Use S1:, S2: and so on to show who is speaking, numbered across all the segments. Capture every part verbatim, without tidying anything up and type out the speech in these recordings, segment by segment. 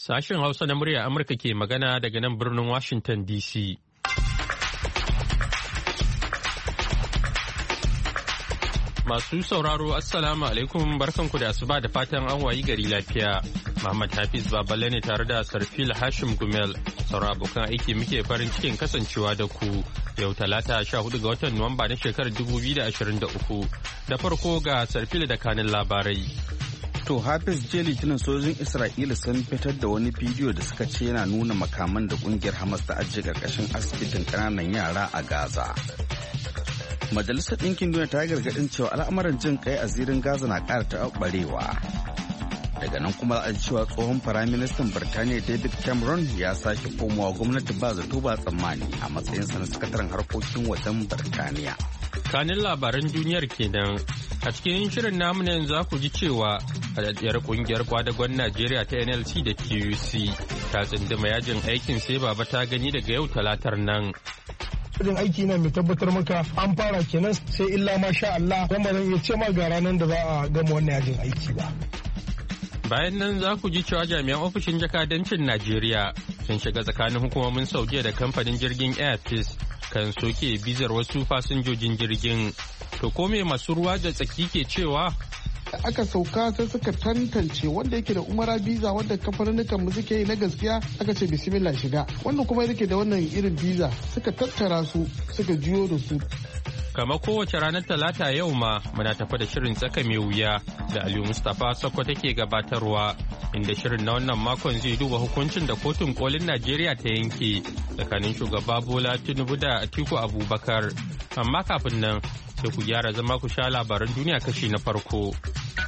S1: Sashen Hausa na murya Amurka ke magana daga nan birnin Washington D C. Masu sauraro Assalamu alaikum barkanku da asuba da fatan an wayi gari lafiya. Muhammad Hafiz Baballe ne tare da Sarfil Hashim Gumel. Sauran abokan aiki muke farin cikin kasancewa da ku. Yau talata sha hudu ga watan Nuwamba na shekarar dubu biyu da ashirin da uku. Da farko ga Sarfil da kanin labarai.
S2: To Hafiz jiya Litinin sojojin Isra'ila sun fitar da wani bidiyo da suka ce yana nuna makaman da kungiyar Hamas ta ajiye karkashin asibitin kananan yara a Gaza. Majalisar Ɗinkin Duniya ta yi gargaɗin cewa al'amuran jin kai a zirin Gaza na ƙara taɓarewa. Daga nan kuma a cewa tsohon Firaministan Birtaniya David Cameron ya sake komawa gwamnati ba zato ba tsammani a matsayinsa na sakataren harkokin wajen Birtaniya.
S1: Kanin labaran duniyar kenan. A cikin shirin namu na yanzu za ku ji cewa haɗaɗɗiyar ƙungiyar kwadagon Najeriya ta N L C da T U C ta tsunduma yajin aikin sai baba ta gani daga yau talatar nan.
S3: Yajin aiki na mai tabbatar maka an fara kenan sai illa ma sha Allah don ba zan iya ce ma ga ranar da za a gama wannan yajin aiki ba.
S1: Bayan nan za ku ji cewa jami'an ofishin jakadancin Najeriya sun shiga tsakanin hukumomin Saudiya da kamfanin jirgin Air Peace kan soke bizar wasu fasinjojin jirgin. To ko me masu ruwa da tsaki ke cewa?
S4: Aka sauka sai suka tantance wanda yake da umara biza wanda kamfanin mu suke yi na gaskiya aka ce bismillah shiga, wanda kuma yake da wannan irin biza suka tattara su suka jiyo da su.
S1: Kamar kowace ranar talata yau ma muna tafa da shirin tsaka mai wuya da Aliyu Mustapha Sokko take gabatarwa, inda shirin na wannan makon zai duba hukuncin da kotun kolin Najeriya ta yanke tsakanin shugaba Bola Tinubu da Atiku Abubakar. Amma kafin nan sai ku gyara zama ku sha labaran duniya kashi na farko.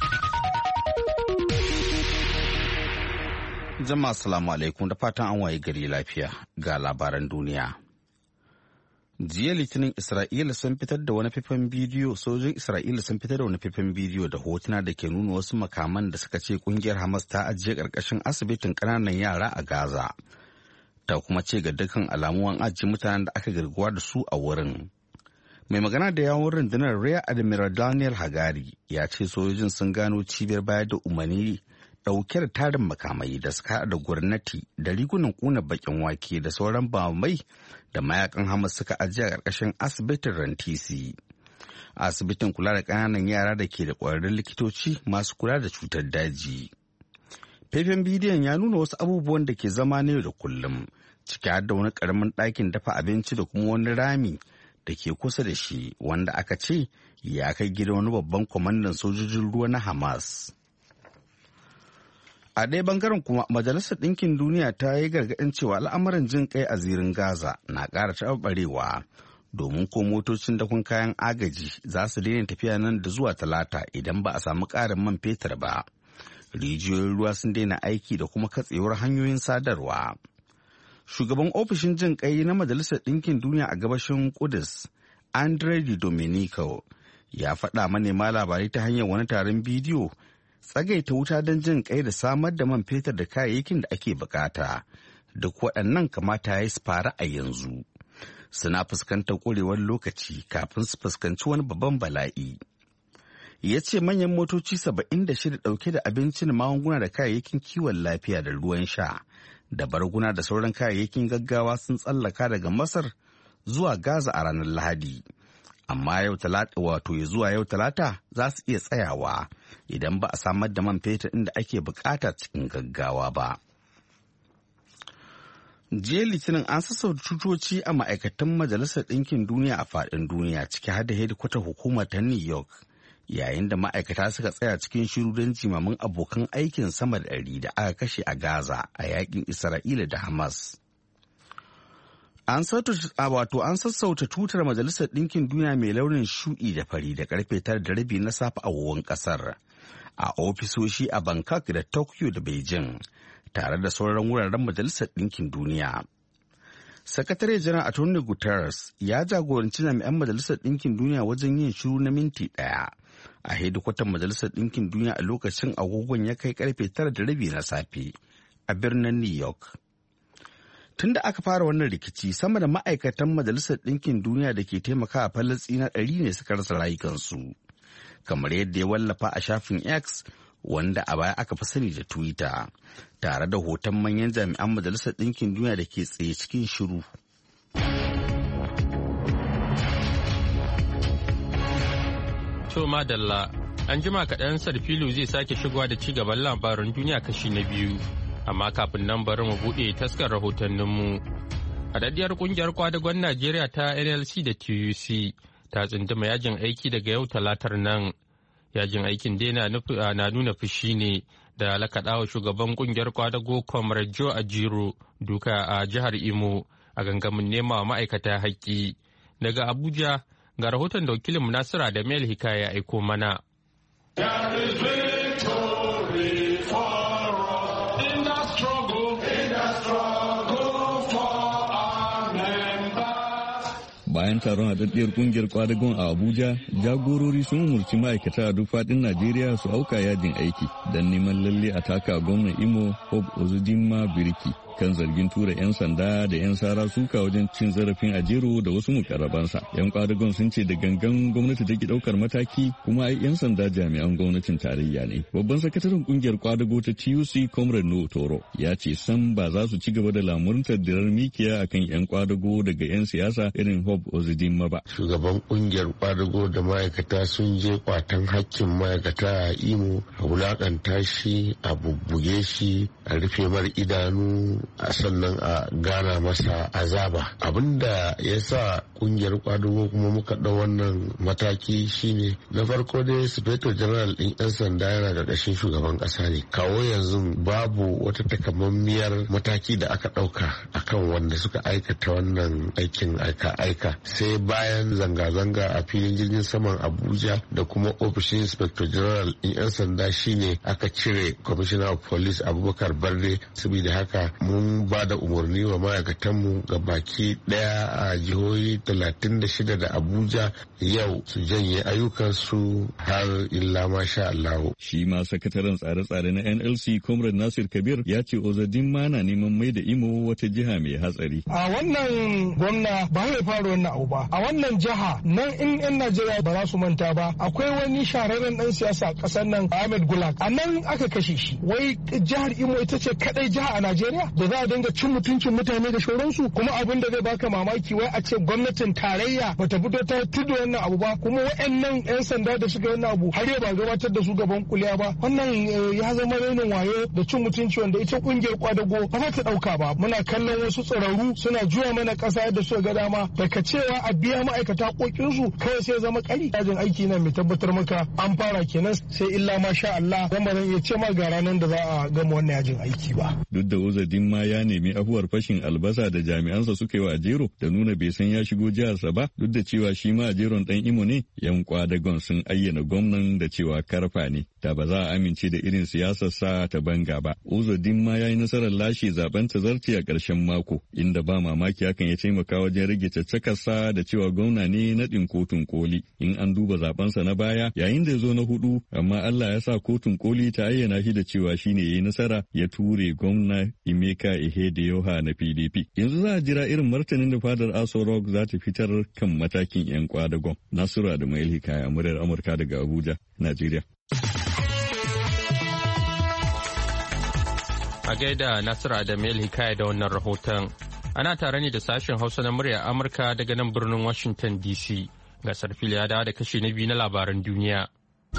S2: Jama'a assalamu alaikum da fatan an waye gari lafiya ga labaran duniya. Jiya Litinin Isra'ila sun fitar da wani faifan bidiyo sojojin Isra'ila sun fitar da wani faifan bidiyo da hotuna da ke nuna wasu makaman da suka ce kungiyar Hamas ta ajiye karkashin asibitin ƙananan yara a Gaza. Ta kuma ce ga dukkan alamu an ajiye mutanen da aka garkuwa da su a wurin. Mai magana da yawon rundunar Rear Admiral Daniel Hagari ya ce sojojin sun gano cibiyar bayar da umarni ɗauke da tarin makamai da suka haɗa da gwamnati da rigunan ƙuna bakin wake da sauran bamai da mayakan Hamas suka ajiye a ƙarƙashin asibitin Rantisi. Asibitin kula da ƙananan yara da ke da ƙwararrun likitoci masu kula da cutar daji. Faifan bidiyon ya nuna wasu abubuwan da ke zama na yau da kullum, ciki har da wani ƙaramin ɗakin dafa abinci da kuma wani rami da ke kusa da shi wanda aka ce ya kai gidan wani babban kwamandan sojojin ruwa na Hamas. A ɗaya bangaren kuma Majalisar Ɗinkin Duniya ta yi gargaɗin cewa al'amuran jin kai a zirin Gaza na ƙara taɓarewa domin ko motocin dakon kayan agaji za su daina tafiya nan da zuwa talata idan ba a samu ƙarin man fetur ba. Rijiyoyin ruwa sun daina aiki da kuma katsewar hanyoyin sadarwa. Shugaban ofishin jin kai na Majalisar Ɗinkin Duniya a gabashin Kudus, Andre Di Domenico, ya faɗa manema labarai ta hanyar wani taron bidiyo tsagaita wuta don jin kai da samar da man fetur da kayayyakin da ake bukata. Duk waɗannan kamata ya yi su fara a yanzu. Suna fuskantar ƙurewar lokaci kafin su fuskanci wani babban bala'i. Ya ce manyan motoci saba'in da shida ɗauke da abincin magunguna da kayayyakin kiwon lafiya da ruwan sha da barguna da sauran kayayyakin gaggawa sun tsallaka daga Masar zuwa Gaza a ranar Lahadi. Amma yau talata wato ya zuwa yau talata za su iya tsayawa idan ba a samar da man fetur inda ake bukata cikin gaggawa ba. Jiya Litinin an sassauta cutoci a ma'aikatan Majalisar Ɗinkin Duniya a faɗin duniya ciki har da hedikwatar hukumar ta New York, yayin da ma'aikata suka tsaya cikin shiru don jimamin abokan aikin sama da ɗari da aka kashe a Gaza a yakin Isra'ila da Hamas. An wato an sassauta tutar Majalisar Ɗinkin Duniya mai launin shuɗi da fari da karfe tara da rabi na safe a wawan ƙasar a ofisoshi a Bangkok da Tokyo da Beijing tare da sauran wuraren Majalisar Ɗinkin Duniya. Sakatare Janar Antonio Guterres ya jagoranci jami'an Majalisar Ɗinkin Duniya wajen yin shiru na minti ɗaya a hedikwatar Majalisar Ɗinkin Duniya a lokacin agogon ya kai karfe tara da rabi na safe a birnin New York. Tun da aka fara wannan rikici sama da ma'aikatan Majalisar Ɗinkin Duniya da ke taimaka a Falasɗina ɗari ne suka rasa rayukansu. Kamar yadda ya wallafa a shafin X, wanda a baya aka fi sani da Twitter, tare da hoton manyan jami'an Majalisar Ɗinkin Duniya da ke tsaye cikin shiru.
S1: To madalla, an jima kaɗan Sarfilu zai sake shigowa da ci gaban labaran duniya kashi na biyu, amma kafin nan bari mu buɗe taskar rahotanninmu. Haɗaɗɗiyar ƙungiyar kwadagon Najeriya ta N L C da T U C ta tsunduma yajin aiki daga yau talatar nan. Yajin aikin dai na nuna fushi ne da lakaɗawa shugaban ƙungiyar kwadago Comrade Joe Ajiro duka a jihar Imo a gangamin nema ma'aikata haƙƙi. Daga Abuja, ga rahoton da wakilin Nasira da Mel Hikaya aiko mana.
S5: Bayan taron haɗaɗɗiyar ƙungiyar kwadagon a Abuja, jagorori sun umarci ma'aikata a duk faɗin Najeriya su auka yajin aiki don neman lalle a taka gwamnan Imo Hope Uzodinma birki kan zargin tura 'yan sanda da 'yan sara suka wajen cin zarafin Ajero da wasu mukarrabansa. 'Yan kwadagon sun ce da gangan gwamnati ta ki ɗaukar mataki kuma ai 'yan sanda jami'an gwamnatin tarayya ne. Babban sakataren ƙungiyar kwadago ta T U C Comrade No Toro ya ce sam ba za su ci gaba da lamurtar dirar mikiya akan 'yan kwadago daga 'yan siyasa irin Hope Uzodinma ba.
S6: Shugaban ƙungiyar kwadago da ma'aikata sun je kwatan hakkin ma'aikata a Imo, a wulakanta shi, a bubbuge shi, a rufe mar idanu, a sannan a gana masa azaba. Abinda ya sa kungiyar kwadugo kuma muka ɗau wannan mataki shine na farko dai Sufeto General ɗin 'yan sanda yana da ƙarshen shugaban ƙasa ne. Kawo yanzu babu wata takamammiyar mataki da aka ɗauka akan wanda suka aikata wannan aikin aika-aika sai bayan zanga-zanga a filin jirgin saman Abuja da kuma ofishin Inspector General ɗin 'yan sanda shine aka cire Commissioner of Police Abubakar Barde. Saboda haka mun ba da umarni wa ma'aikatanmu ga baki daya a jihohi talatin da shida da Abuja yau su janye ayyukansu har illa masha Allah.
S5: Shi ma sakataren tsare-tsare na N L C Comrade Nasir Kabir ya ce Uzodinma na neman mai da Imo wata jiha mai hatsari.
S3: A wannan gwamna ba zai fara wannan abu ba. A wannan jiha nan in 'yan Najeriya ba za su manta ba akwai wani shahararren dan siyasa a ƙasar nan Ahmed Gulak. A nan aka kashe shi. Wai jihar Imo ita ce kadai jiha a Najeriya da za a dinga cin mutuncin mutane da shauransu, kuma abin da zai baka mamaki wai a ce gwamnatin tarayya bata fito ta tudu wannan abu ba, kuma wayannan yan sanda da suka wannan abu har yau ba gabatar da su gaban kuliya ba. Wannan ya zama rainin wayo da cin mutunci wanda ita kungiyar kwadago ba za ta dauka ba. Muna kallon wasu tsararru suna juya mana kasa yadda suka ga dama, daga cewa a biya ma'aikata kokinsu kawai sai zama kari. Yajin aiki na mai tabbatar maka an fara kenan sai illa ma sha Allah, dan ba zan iya ce ma ga ranar da za a gama wannan yajin aiki ba.
S5: Duk da Uzodinma ya nemi afuwar fashin albasa da jami'ansa suka yi wa Ajero da nuna bai san ya shigo jiharsa ba, duk da cewa shi ma Ajeron dan Imo ne, yan kwadagon sun ayyana gwamnan da cewa karfa ne, da ba za a amince da irin siyasar sa ta banga ba. Uzodinma ya yi nasarar lashe zaben tazarci a ƙarshen mako, inda ba mamaki hakan ya taimaka wajen rage caccakarsa da cewa gwamna ne naɗin kotun koli. In an duba zabensa na baya yayin da ya zo na hudu, amma Allah ya sa kotun koli ta ayyana shi da cewa shine ya yi nasara ya ture gwamna Emeka Ihedioha na P D P. Yanzu za a jira irin martanin da fadar Aso Rock za ta fitar kan matakin 'yan kwadagon. Nasiru Adamu Hikaya, muryar Amurka daga Abuja, Najeriya.
S1: A gaida Nasiru Adamu Hikaya da wannan rahoton. Ana tare ne da sashen Hausa na muryar Amurka daga nan birnin Washington D C. Ga Sarfili ya dawo da kashi na biyu na labaran duniya.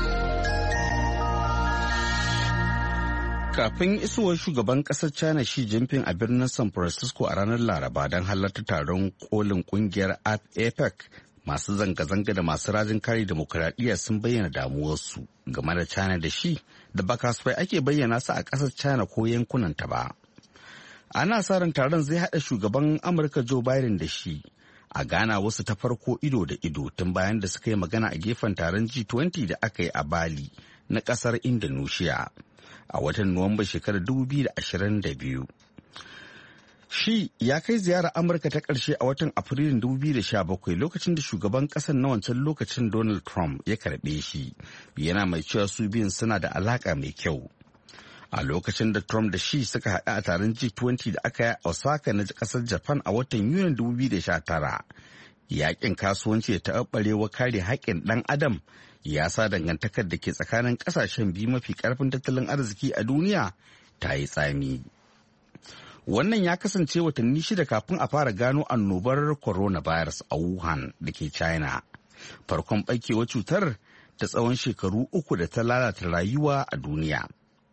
S2: Kafin isowar shugaban kasar China Xi Jinping a birnin San Francisco a ranar Laraba don halarta taron kolin kungiyar APEC, masu zanga-zanga da masu rajin kare demokuraɗiyya sun bayyana damuwarsu game da China da Xi da ba kasafai ake bayyana su a ƙasar China ko yankunanta ba. Ana sa ran taron zai haɗa shugaban Amurka Joe Biden da Xi a gana wasu ta farko ido da ido tun bayan da suka yi magana a gefen taron G twenty da aka yi a Bali na ƙasar Indonesia a watan Nuwamba shekarar dubu biyu da ashirin da biyu. Shi ya kai ziyarar Amurka ta ƙarshe a watan Afrilun dubu biyu da sha bakwai lokacin da shugaban ƙasar na wancan lokacin Donald Trump ya karɓe shi, yana mai cewa su biyun suna da alaƙa mai kyau. A lokacin da Trump da Xi suka haɗu a taron G twenty da aka yi a Osaka na ƙasar Japan a watan Yunin dubu biyu da sha tara, Yaƙin kasuwanci da taɓarewa kare haƙƙin ɗan adam ya sa dangantakar da ke tsakanin ƙasashen biyu mafi ƙarfin tattalin arziki a duniya ta yi tsami. Wannan ya kasance watanni shida kafin a fara gano annobar coronavirus a Wuhan da ke China. Farkon ɓarkewar cutar ta tsawon shekaru uku da ta lalata rayuwa a duniya.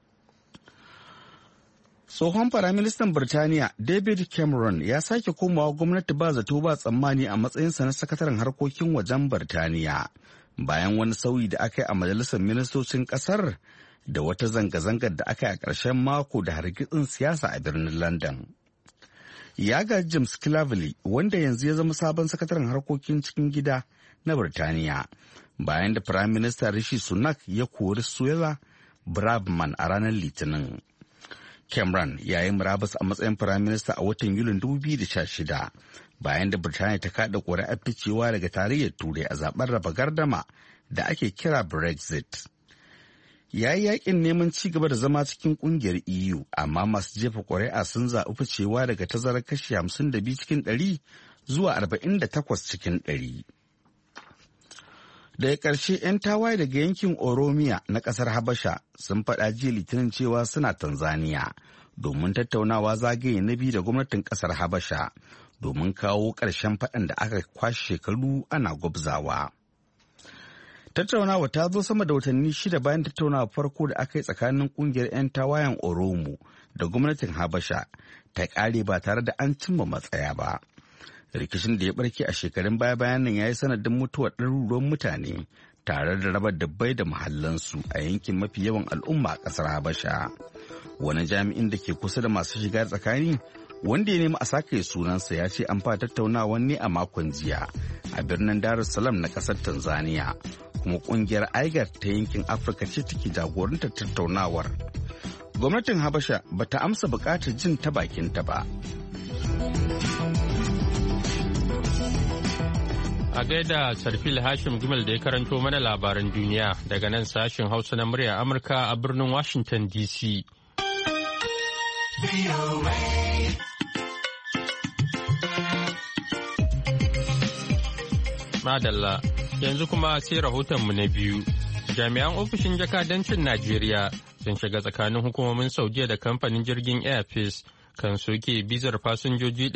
S2: Tsohon Firaministan Birtaniya David Cameron ya sake komawa gwamnati ba zato ba tsammani a matsayinsa na sakataren harkokin wajen Birtaniya bayan wani sauyi da aka yi a majalisar ministocin ƙasar da wata zanga-zangar da aka yi a ƙarshen mako da hargitsin siyasa a birnin London. Ya gaji James Cleverly wanda yanzu ya zama sabon sakataren harkokin cikin gida na Birtaniya bayan da Firaminista Rishi Sunak ya kori Suella Braverman a ranar Litinin. Cameron ya yi murabus a matsayin Firaminista a watan Yulin dubu biyu da sha shida bayan da Birtaniya ta kaɗa ƙuri'ar ficewa daga tarayyar Turai a zaben raba gardama da ake kira Brexit. Ya yi yakin neman ci gaba da zama cikin ƙungiyar E U, amma masu jefa ƙuri'a sun zaɓi ficewa daga tazarar kashi hamsin da biyu cikin ɗari zuwa arba'in da takwas cikin ɗari. Daga ƙarshe 'yan tawaye daga yankin Oromiya na ƙasar Habasha sun faɗa jiya Litinin cewa suna Tanzania domin tattaunawa zagaye na biyu da gwamnatin ƙasar Habasha domin kawo ƙarshen faɗan da aka kwashe shekaru ana gwabzawa. Tattaunawa ta zo sama da watanni shida bayan tattaunawa farko da aka yi tsakanin ƙungiyar 'yan tawayen Oromo da gwamnatin Habasha ta ƙare ba tare da an cimma matsaya ba. Rikicin da ya barke a shekarun baya-bayan nan ya yi sanadin mutuwar ɗaruruwan mutane tare da raba dabbai da mahallansu a yankin mafi yawan al'umma a ƙasar Habasha. Wani jami'in da ke kusa da masu shiga tsakani wanda ya nemi a sake sunansa ya ce an fara tattaunawa ne a makon jiya a birnin Dar es Salaam na ƙasar Tanzania, kuma ƙungiyar I G A D ta yankin Afirka ce take jagorantar tattaunawar. Gwamnatin Habasha bata amsa buƙatar jin ta bakinta ba.
S1: A gaida Sarfil Hashim Gumel da ya karanto mana labaran duniya daga nan sashen Hausa na murya Amurka a birnin Washington D C. Madalla, yanzu kuma sai rahotonmu na biyu. Jami'an ofishin jakadancin Najeriya sun shiga tsakanin hukumomin Saudiya da kamfanin jirgin Air Peace kan soke bizar fasinjoji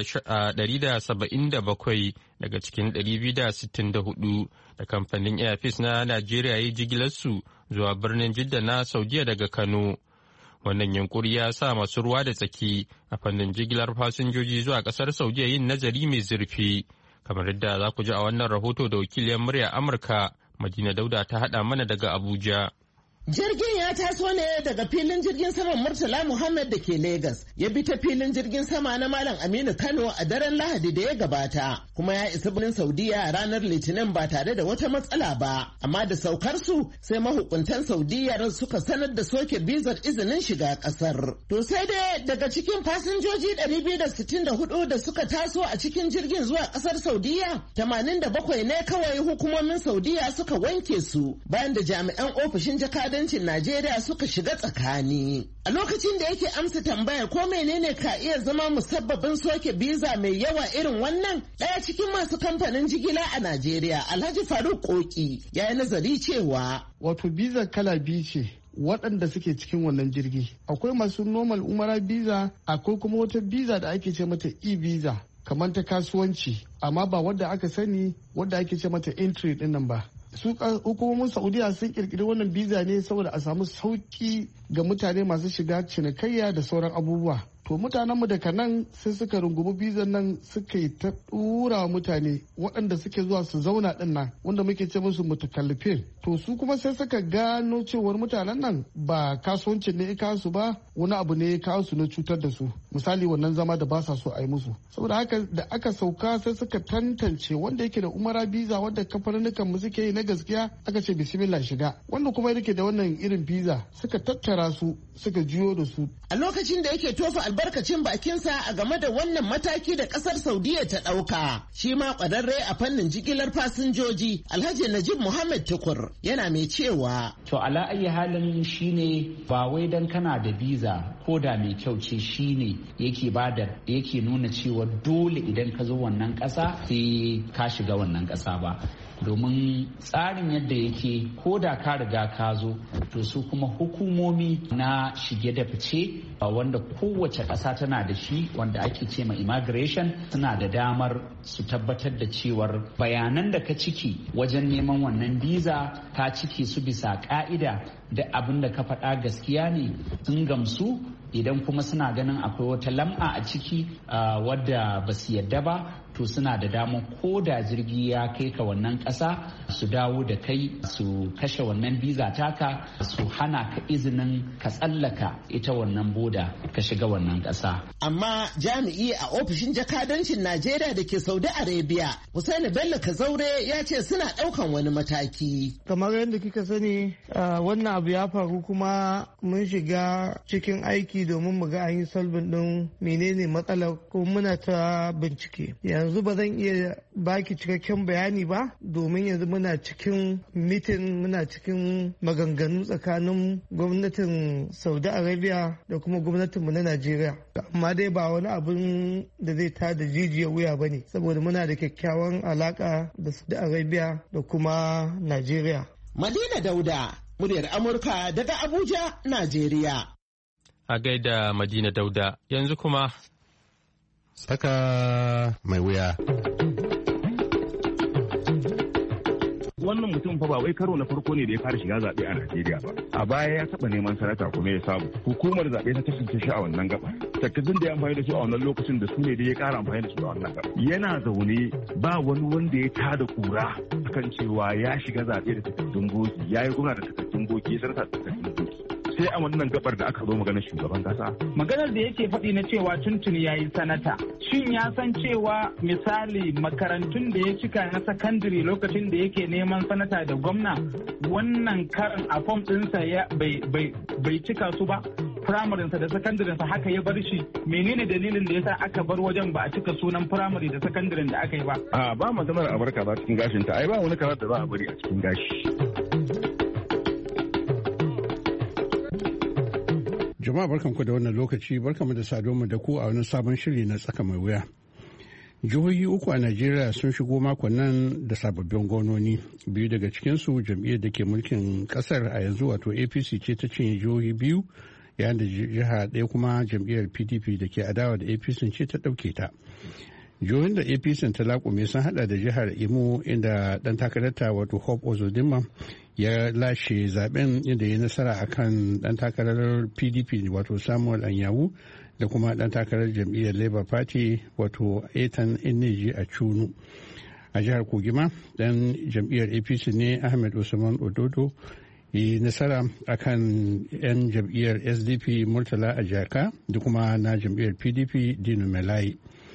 S1: ɗari da saba'in da bakwai daga cikin ɗari biyu da sittin da hudu da kamfanin Air Peace na Najeriya ya yi jigilarsu zuwa birnin Jidda na Saudiya daga Kano. Wannan yunkuri ya sa masu ruwa da tsaki a fannin jigilar fasinjoji zuwa ƙasar Saudiya yin nazari mai zurfi. Kamar yadda za ku ji a wannan rahoto da wakiliyar murya Amurka Madina Dauda ta haɗa mana daga Abuja.
S7: Jirgin ya taso ne daga filin jirgin saman Murtala Muhammad da ke Legas, ya bi ta filin jirgin sama na Malam Aminu Kano a daren Lahadi da ya gabata, kuma ya isa birnin Saudiya a ranar Litinin ba tare da wata matsala ba. Amma da saukar su sai mahukuntan Saudiya suka sanar da soke bizar izinin shiga kasar. To sai dai daga cikin fasinjoji ɗari biyu da sittin da hudu da suka taso a cikin jirgin zuwa kasar Saudiya, tamanin da bakwai ne kawai hukumomin Saudiya suka wanke su bayan da jami'an ofishin jakadancin Najeriya suka shiga tsakani. A lokacin da yake amsa tambayar ko menene ka iya zama musabbabin soke biza mai yawa irin wannan, ɗaya cikin masu kamfanin jigila a Najeriya, Alhaji Faruk Koki, ya yi nazari cewa
S4: wato biza kala biyu ce waɗanda suke cikin wannan jirgi. Akwai masu normal umara biza, akwai kuma wata biza da ake ce mata e-biza kamar ta kasuwanci, amma ba wadda aka sani wadda ake ce mata entry ɗin nan ba. Su hukumomin Saudiya sun kirkiri wannan biza ne saboda a samu sauki ga mutane masu shiga cinikayya da sauran abubuwa. To mutanenmu daga nan sai suka rungumi bizan nan suka yi ta ɗura mutane waɗanda suke zuwa su zauna ɗin nan wanda muke ce musu mutakallifin. To su kuma sai suka gano cewar mutanen nan ba kasuwancin ne ya kawo su ba, wani abu ne ya kawo su na cutar da su. Misali wannan zama da ba sa so a yi musu. Saboda haka da aka sauka sai suka tantance wanda yake da umara biza wanda kamfanin mu suke yi na gaskiya aka ce bismillah shiga. Wanda kuma yake da wannan irin biza suka tattara su suka juyo da su.
S7: A lokacin da yake tofa albarkacin bakinsa a game da wannan mataki da kasar Saudiya ta ɗauka. Shi ma ƙwararre a fannin jigilar fasinjoji Alhaji Najib Muhammad Tukur yana mai cewa.
S8: To ala ayi halin shine ba wai dan kana da biza ko da mai kyau ce shine yake bada yake nuna cewa dole idan ka zo wannan ƙasa sai ka shiga wannan ƙasa ba. Domin tsarin yadda yake ko da ka riga ka zo to su kuma hukumomi na shige da fice wanda kowace ƙasa tana da shi wanda ake ce ma immigration suna da damar su tabbatar da cewar bayanan da ka ciki wajen neman wannan visa ka ciki su bisa ka'ida da abin da ka faɗa gaskiya ne sun gamsu. Idan kuma suna ganin akwai wata lam'a a ciki wadda ba su yadda ba to suna da damar ko da jirgi ya kai ka wannan ƙasa su dawo da kai su kashe wannan biza taka su hana ka izinin ka tsallaka ita wannan boda ka shiga wannan ƙasa.
S7: Amma jami'i a ofishin jakadancin Najeriya da ke Saudi Arabia Hussaini Bello Kazaure ya ce suna ɗaukan wani mataki.
S3: Kamar yadda kika sani wannan abu ya faru kuma mun shiga cikin aiki domin mu ga an yi salbin ɗin menene matsalar ko muna ta bincike. Yanzu ba zan iya baki cikakken bayani ba domin yanzu muna cikin mitin muna cikin maganganu tsakanin gwamnatin Saudi Arabia da kuma gwamnatinmu na Najeriya. Amma dai ba wani abin da zai tada jijiyar wuya ba ne saboda muna da kyakkyawan alaka da Saudi Arabia da kuma Najeriya.
S7: Madina Dauda, muryar Amurka daga Abuja, Najeriya.
S1: A gaida Madina Dauda, yanzu kuma
S9: Tsaka mai wuya.
S10: Wannan mutum fa ba wai karo na farko ne da ya fara shiga zaɓe a Najeriya ba. A baya ya taɓa neman sanata kuma ya samu. Hukumar zaɓe ta tantance shi a wannan gaba. Takardun da ya amfani da su a wannan lokacin da su ne da ya ƙara amfani da su a wannan gaba. Yana zaune ba wani wanda ya tada kura akan cewa ya shiga zaɓe da takardun boki, ya yi gwamna da takardun boki, ya sanata da takardun boki. Sai a wannan gabar da aka zo maganar shugaban kasa.
S11: Maganar da yake faɗi na cewa tuntuni ya yi sanata. Shin ya san cewa misali makarantun da ya cika na sakandare lokacin da yake neman sanata da gwamna wannan karin a fom ɗinsa bai cika su ba? Firamarinsa da sakandarensa haka ya bar shi. Menene dalilin da yasa aka bar wajen ba a cika sunan firamare da sakandaren da aka yi ba?
S10: A ba maganar a barka ba cikin gashinta. Ai ba wani karar da za a bari a cikin gashi.
S9: Jama'a barkanku da wannan lokaci, barkanmu da saduwa da ku a wani sabon shiri na tsaka mai wuya. Jihohi uku a Najeriya sun shigo makon nan da sababbin gwamnoni. Biyu daga cikinsu jam'iyyar da ke mulkin kasar a yanzu wato A P C ce ta cinye jihohi biyu, yayin da jiha ɗaya kuma jam'iyyar P D P da ke adawa da A P C ce ta ɗauke ta. Jihohin da A P C ta laƙume sun hada da jihar Imo inda ɗan takararta wato Hope Uzodinma ya lashe zaben inda ya nasara akan dan takarar P D P wato Samuel Anyawu da kuma dan takarar jam'iyyar Labour Party wato Ethan Ineji a Chunu. A jihar Kogima dan jam'iyyar A P C ne Ahmed Usman Ododo yi nasara akan 'yan jam'iyyar S D P Murtala Ajaka da kuma na jam'iyyar P D P Dino Melayi.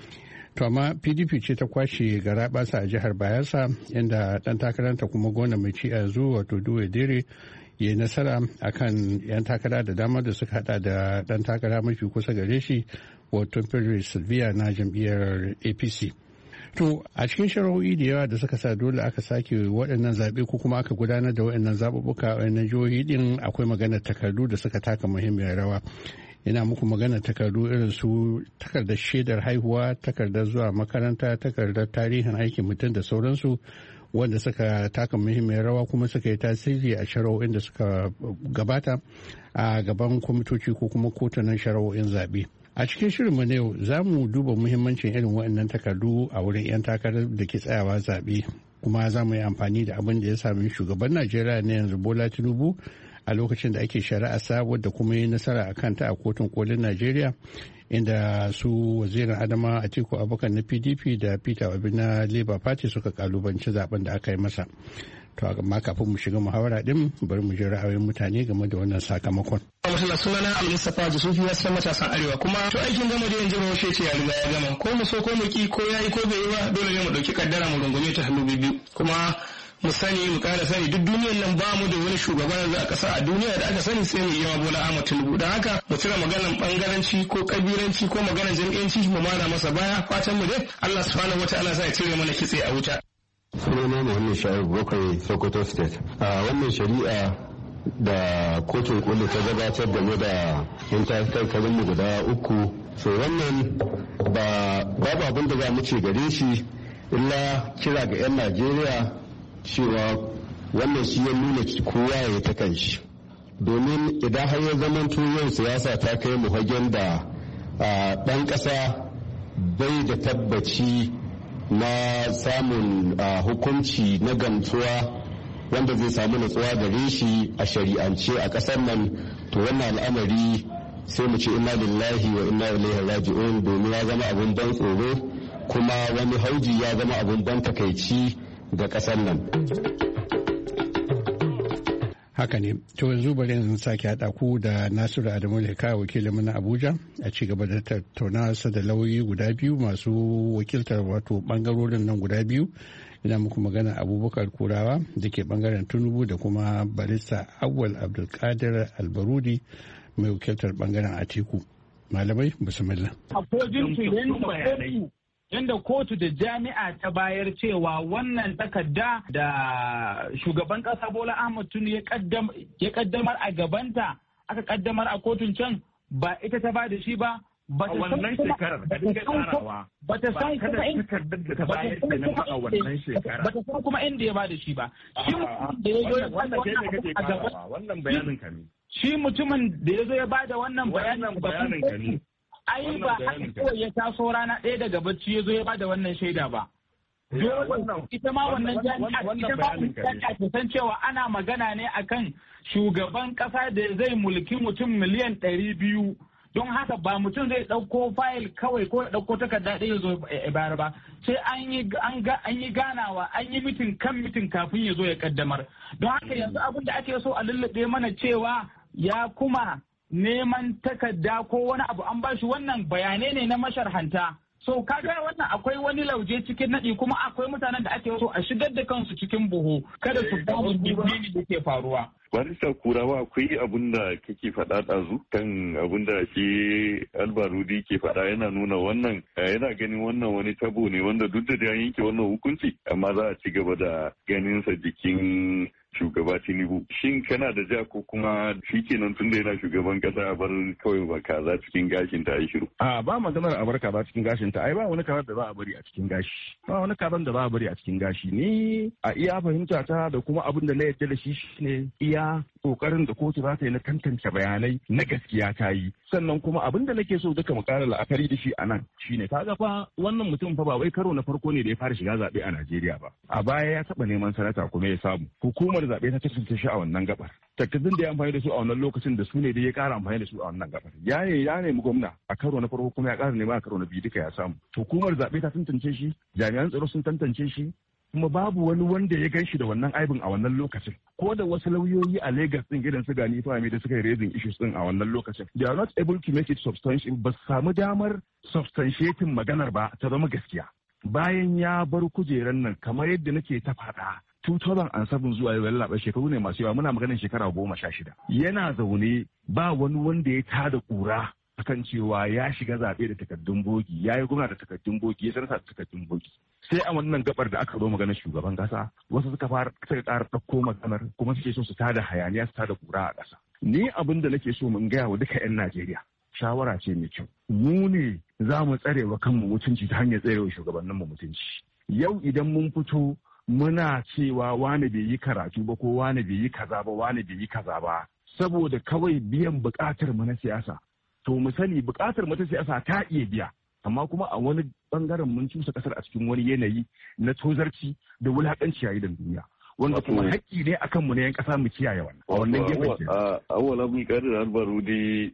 S9: To amma P D P ce ta kwashe garaɓasa a jihar Bayelsa inda ɗan takaranta kuma gona mai ci a yanzu wato Duwe Dere ya yi nasara akan 'yan takara da dama da suka hada da ɗan takara mafi kusa gare shi wato Pedro Sylvia na jam'iyyar A P C. To a cikin shari'o'i da yawa da suka sa dole aka sake waɗannan zaɓe ko kuma aka gudanar da waɗannan zaɓuɓɓuka a wannan jihohi ɗin akwai maganar takardu da suka taka muhimmiyar rawa. Ina muku magana takardu irin su takardar shaidar haihuwa, takardar zuwa makaranta, takardar tarihin aikin mutum da sauransu wanda suka taka muhimmiyar rawa kuma suka yi tasiri a shari'o'in da suka gabata a gaban kwamitoci ko kuma kotunan shari'o'in zaɓe. A cikin shirinmu na yau za mu duba muhimmancin irin waɗannan takardu a wurin 'yan takarar da ke tsayawa zaɓe kuma za mu yi amfani da abin da ya sami shugaban Najeriya na yanzu Bola Tinubu a lokacin da ake shari'a sa wadda kuma yi nasara a kanta a kotun kolin Najeriya inda su wazirin Adama Atiku Abubakar na P D P da Peter Obi na Labour Party suka kalubanci zaben da aka yi masa. To amma kafin mu shiga muhawara din bari mu ji ra'ayoyin mutane game da wannan sakamakon.
S12: Masala sunana Al-Mustapha Jusufi wasu matasan Arewa kuma to aikin gama da yanzu rawa ce ya riga ya gama ko mu so ko mu ki ko yayi ko bai yi ba dole ne mu dauki kaddara mu rungume ta hannu biyu kuma mu sani mu ƙara sani duk duniyar nan ba mu da wani shugaban da a ƙasa a duniya da aka sani sai mu iya Bola Ahmed Tinubu. Don haka mu cire maganan bangaranci ko kabilanci ko maganan jam'iyyanci mu mara masa baya fatan mu dai Allah subhanahu wataala zai cire mana kitse a wuta.
S13: Sunana Muhammad Shaibu Bakwai, Sokoto State. A wannan shari'a da kotun koli ta gabatar game da yan takarkarin mu guda uku, so wannan ba babu abin da za mu ce gare shi illa kira ga 'yan Najeriya cewa wannan shi ya nuna kowa ya ta kan shi. Domin idan har ya zamanto yau siyasa ta kai mu hagen da ɗan ƙasa bai da tabbaci na samun hukunci na gamsuwa wanda zai samu natsuwa gare shi a shari'ance a ƙasar nan, to wannan al'amari sai mu ce inna lillahi wa inna ilaihi raji'un, domin ya zama abun ban tsoro kuma wani hauji ya zama abun ban takaici ga ƙasar nan.
S9: Haka ne, to yanzu bari yanzu sake haɗa ku da Nasiru Adamu Leka wakilin na Abuja a ci gaba da tattauna da lauyoyi guda biyu masu wakiltar wato bangarorin nan guda biyu. Ina muku magana Abubakar Kurawa da ke bangaren Tinubu da kuma barista Awwal Abdulkadir Albarudi mai wakiltar bangaren Atiku. Malamai bismillah.
S11: Yanda kotu da jami'a ta bayar cewa wannan takarda da shugaban kasa Bola Ahmed Tinubu ya kaddamar a gabanta aka kaddamar a kotun can ba ita ta ba da shi ba.
S10: a wannan shekarar da dinga tsarawa
S11: ba ta san kuma
S10: takardar da ta bayar da nan a wannan shekara
S11: ba ta san kuma inda ya ba da shi ba. Shi da ya zo ya
S10: wannan kai ne kake karawa wannan bayanin ka ne.
S11: Shi mutumin da ya zo ya ba da wannan bayanin
S10: bayanin ka ne.
S11: Ai ba haka kawai ya taso rana ɗaya daga bacci ya zo ya bada wannan shaida ba. Ita ma wannan jami'a ita ma wannan jami'a ta san cewa ana magana ne akan shugaban ƙasa da zai mulki mutum miliyan ɗari biyu. Don haka ba mutum zai ɗauko fayil kawai ko ya ɗauko takarda ɗaya ya zo ya bayar ba. Sai an yi ganawa an yi mitin kan mitin kafin ya zo ya kaddamar. Don haka yanzu abin da ake so a lullube mana cewa ya kuma neman takarda ko wani abu an bashi wannan bayanai ne na masharhanta. So kaga wannan akwai wani lauje cikin naɗi kuma akwai mutanen da ake so a shigar da kansu cikin buhu kada su samu menene da ke faruwa.
S14: Barista Kurawa akwai abun da kake faɗa ɗazu kan abun da shi Albarudi ke faɗa yana nuna wannan yana ganin wannan wani tabo ne wanda duk da ya yanke wannan hukunci amma za a ci gaba da ganin sa jikin shugaba Tinubu. Shin kana da ja ko kuma shi kenan tun da yana shugaban kasa a bar kawai ba kaza cikin gashin ta yi shiru?
S10: A ba maganar a bar kaza cikin gashin ta, ai ba wani kaza da za a bari a cikin gashi. Ba wani kaza da za a bari a cikin gashi. Ni a iya fahimta ta da kuma abin da na yarda da shi shine iya kokarin da kotu za ta yi na tantance bayanai na gaskiya ta yi. Sannan kuma abin da nake so duka mu kara la'akari da shi a nan shine kaga fa wannan mutum fa ba wai karo na farko ne da ya fara shiga zaɓe a Najeriya ba. A baya ya taɓa neman sanata kuma ya samu. Hukumar zaɓe ta tantance shi a wannan gabar. Takardun da ya amfani da su a wannan lokacin da su ne da ya ƙara amfani da su a wannan gabar. Ya ne ya nemi gwamna a karo na farko kuma ya ƙara nema a karo na biyu duka ya samu. Hukumar zaɓe ta tantance shi, jami'an tsaro sun tantance shi, kuma babu wani wanda ya gan shi da wannan aibin a wannan lokacin. Ko da wasu lauyoyi a Lagos din irin su Gani Fahimi da suka yi raising issues din a wannan lokacin. They are not able to make it substantial, ba su samu damar substantiating maganar ba ta zama gaskiya. Bayan ya bar kujeran nan kamar yadda nake ta faɗa two thousand seven zuwa yau laɓa shekaru ne masu yawa muna maganin shekara goma sha shida. Yana zaune ba wani wanda ya tada ƙura akan cewa ya shiga zaɓe da takardun bogi, ya yi gwamna da takardun bogi, ya sanata da takardun bogi. Sai a wannan gabar da aka zo maganar shugaban kasa wasu suka fara suka ƙara ɗauko maganar kuma suke so su tada hayaniya su tada ƙura a ƙasa. Ni abin da nake so mun gaya wa duka 'yan Najeriya shawara ce mai kyau. Mu ne za mu tsare wa kanmu mutunci ta hanyar tsare wa shugabanninmu mutunci. Yau idan mun fito muna cewa wane bai yi karatu ba ko wane bai yi kaza ba wane bai yi kaza ba saboda kawai biyan buƙatar mu na siyasa. To mu sani buƙatar mu ta siyasa ta iya biya amma kuma a wani bangaren mun cusa kasar a cikin wani yanayi na tozarci da wulaƙanci a idan duniya. Wanda kuma haƙƙi ne akan mu na yan ƙasa mu kiyaye wannan. A wannan gefen ke.
S14: Awwal Abdul Qadir Albarudi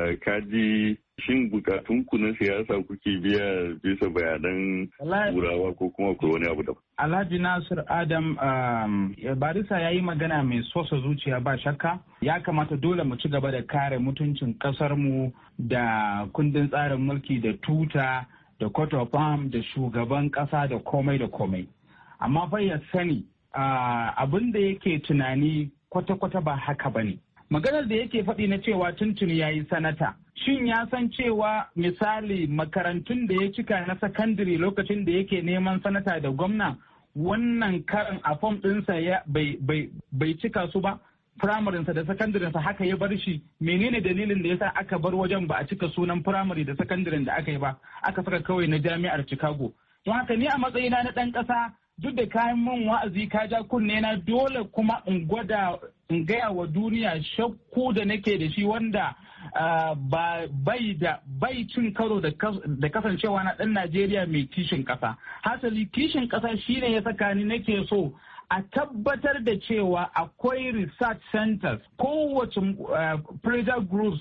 S14: kaji shin bukatun ku na siyasa kuke biya bisa bayanan turawa ko kuma ko wani abu da
S11: Alhaji Nasir Adam barisa ya yi magana mai sosa zuciya ba shakka ya kamata dole mu ci gaba da kare mutuncin kasar mu da kundin tsarin mulki da tuta da court of arm da shugaban kasa da komai da komai amma fa ya sani abin da yake tunani kwata-kwata ba haka ba ne. Maganar da yake faɗi na cewa tuntuni ya yi sanata. Shin ya san cewa misali makarantun da ya cika na sakandare lokacin da yake neman sanata da gwamna wannan karin a fom ɗinsa bai cika su ba? Firamarinsa da sakandarensa haka ya bar shi, menene dalilin da yasa aka bar wajen ba a cika sunan firamare da sakandaren da aka yi ba, aka saka kawai na jami'ar Chicago. Don haka ni a matsayina na ɗan ƙasa duk da kayan min wa'azi ka ja kunne na dole kuma in gwada in gaya wa duniya shakku da nake da shi wanda ba bai da bai cin karo da kasancewa na ɗan Najeriya mai kishin ƙasa. Hasali kishin ƙasa shine ya saka ni nake so a tabbatar da cewa akwai research centers kowace uh, pressure groups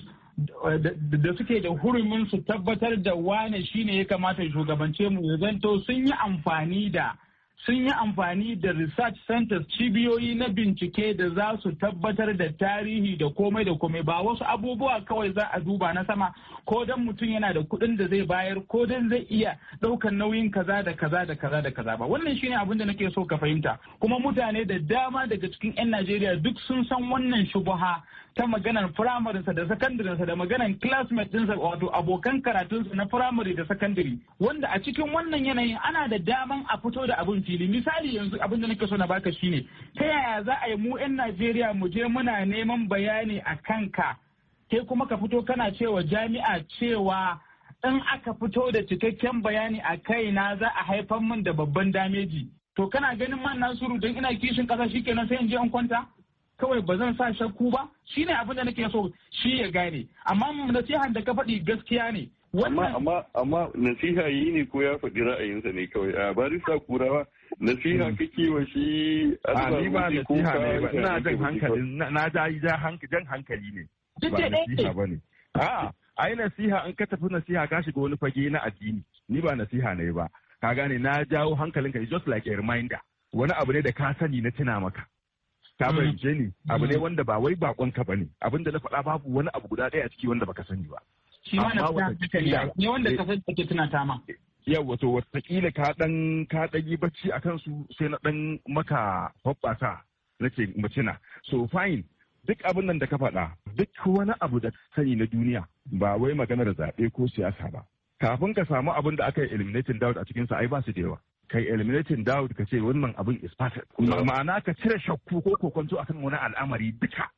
S11: da suke da hurumin su tabbatar da wane shine ya kamata shugabance mu ya zanto sun yi amfani da sun yi amfani da research centers cibiyoyi na bincike da za su tabbatar da tarihi da komai da komai ba wasu abubuwa kawai za a duba na sama ko dan mutum yana da kuɗin da zai bayar ko dan zai iya ɗaukar nauyin kaza da kaza da kaza da kaza ba. Wannan shine abin da nake so ka fahimta, kuma mutane da dama daga cikin 'yan Najeriya duk sun san wannan shubuha ta maganar firamarinsa da sakandarinsa da maganar classmate ɗinsa wato abokan karatunsa na firamare da sakandare, wanda a cikin wannan yanayin ana da daman a fito da abin fili. Misali yanzu abin da nake so na baka shine ta yaya za a yi mu 'yan Najeriya mu je muna neman bayani a kanka kai kuma ka fito kana cewa jami'a cewa in aka fito da cikakken bayani a kaina za a haifar min da babban dameji. To kana ganin man Nasiru don ina kishin ƙasa shikenan sai in je in kwanta? Kawai ba zan sa shakku ba, shine abin da nake so shi ya gane. Amma nasihan da ka faɗi gaskiya ne.
S14: Amma amma amma nasiha yi ne ko ya faɗi ra'ayinsa ne kawai. A barista Kurawa nasiha kake wa shi
S10: a ni ba nasiha ne ba, ina jan hankali na ja jan hankali ne. Ba nasiha ba ne. A'a, ai nasiha in ka tafi nasiha ka shiga wani fage na addini. Ni ba nasiha ne ba. Ka gane na jawo hankalinka just like a reminder. Wani abu ne da ka sani na tuna maka. Ka fahimce ni abu ne wanda ba wai bakonka ba ne. Abin da na faɗa babu wani abu guda ɗaya a ciki wanda baka sani ba.
S11: Shi ma na ne wanda ka sani ake tuna ta ma.
S10: Yau wato watakila ka ɗan ka ɗan yi bacci a kansu sai na ɗan maka hoɓɓasa nake mutuna. So fine. Duk abin nan da ka faɗa, duk wani abu da sani na duniya ba wai maganar zaɓe ko siyasa ba. Kafin ka samu abin da aka yi eliminating doubt a cikinsa ai ba su da yawa. Kai eliminating doubt ka ce wannan abin is perfect. Ma'ana ka cire shakku ko kokonto akan wani al'amari duka.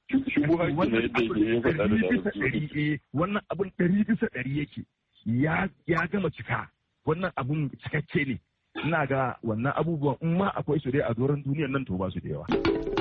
S10: Wannan abin ɗari bisa ɗari yake. Ya gama cika. Wannan abin cikakke ne. Ina ga wannan abubuwan in ma akwai su dai a doron duniyar nan to ba su da yawa.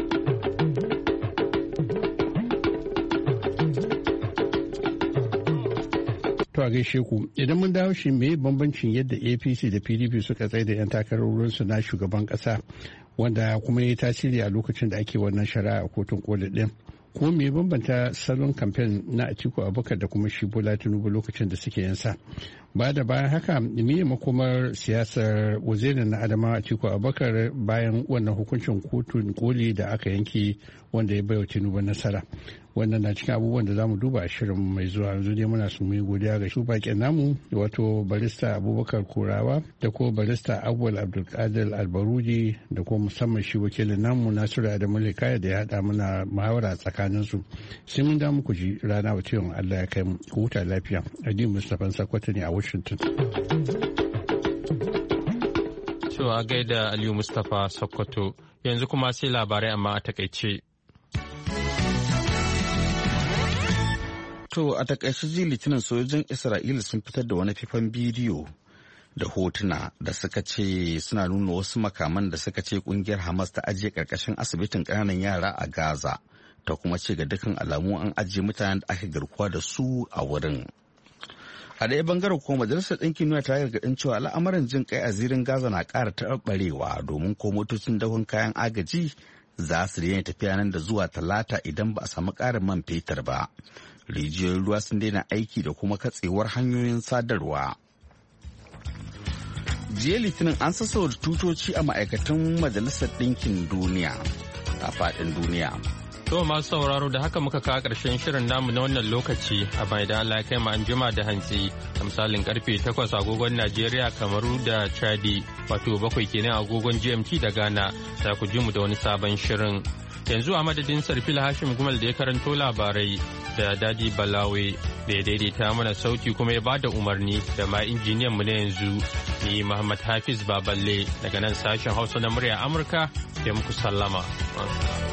S9: To a gaishe ku idan mun dawo shi me bambancin yadda A P C da P D P suka tsaye da 'yan takarorinsu na shugaban kasa wanda kuma ya yi tasiri a lokacin da ake wannan shari'a a kotun koli din. Kuma me bambanta salon kamfen na Atiku Abubakar da kuma shi Bola Tinubu lokacin da suke yansa. Ba da bayan haka me makomar siyasar wazirin na Adamawa Atiku Abubakar bayan wannan hukuncin kotun koli da aka yanke wanda ya baiwa Tinubu nasara. Wannan na cikin abubuwan da zamu duba a shirin mai zuwa. Yanzu dai muna su yi godiya ga su bakin namu wato barista Abubakar Kurawa da ko barista Awwal Abdulkadir Albaruji da ko musamman shi wakilin namu Nasiru Adamu Lekaya da ya haɗa mana muhawara tsakanin su. Sai mun da muku ji rana wa ciwon Allah ya kai mu huta lafiya. Adi Mustapha Sakwato ne a Washington.
S1: To a gaida Aliyu Mustapha Sokoto yanzu kuma sai labarai amma a takaice.
S2: To a takaice ji litinin sojojin Isra'ila sun fitar da wani faifan bidiyo da hotuna da suka ce suna nuna wasu makaman da suka ce kungiyar Hamas ta ajiye karkashin asibitin ƙananan yara a Gaza ta kuma ce ga dukkan alamu an ajiye mutanen da aka garkuwa da su a wurin. A ɗaya bangaren kuma majalisar ɗinkin duniya ta gargaɗin cewa al'amuran jin kai a zirin Gaza na ƙara taɓarewa domin ko motocin dakon kayan agaji za su daina tafiya nan da zuwa talata idan ba a samu ƙarin man fetur ba. Rijiyoyin ruwa sun daina aiki da kuma katsewar hanyoyin sadarwa. Jiya Litinin an sassauta tutoci a ma'aikatan Majalisar Ɗinkin Duniya a faɗin duniya
S1: To masu sauraro da haka muka kawo ƙarshen shirin namu na wannan lokaci a bai da Allah kai mu an jima da hantsi a misalin karfe takwas agogon Najeriya Kamaru da Chadi wato bakwai kenan agogon G M T da Ghana za ku ji mu da wani sabon shirin. Yanzu a madadin Sarfil Hashim Gumal da ya karanto labarai da Dadi Balawe da ya daidaita mana sauti kuma ya bada umarni da ma injiniyan mu na yanzu ni Muhammad Hafiz Baballe daga nan sashen Hausa na murya Amurka ke muku sallama.